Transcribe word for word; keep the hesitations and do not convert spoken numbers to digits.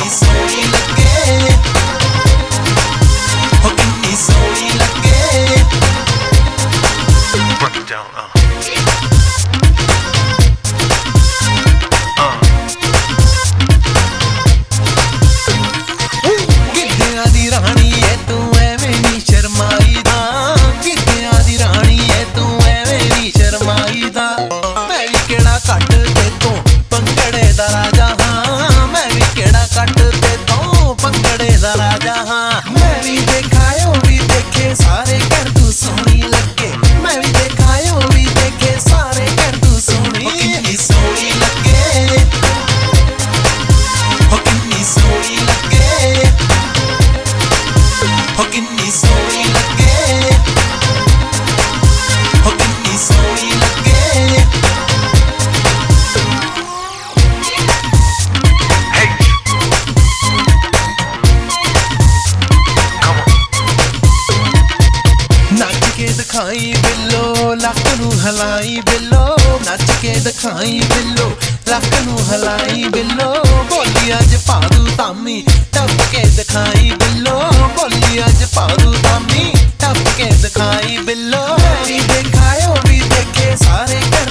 किन्नी सोहनी लगे, हो किन्नी सोहनी लगे। Break it down, uh. दिखाई बिल्लो लक नू हलाई बिल्लो, नच के दिखाई बिल्लो लक नू हलाई बिल्लो। बोली अज पादू तामी टप के दिखाई बिल्लो, बोली अज पादू तामी टप के दिखाई बिल्लो। भी दिखायो भी देखे सारे कर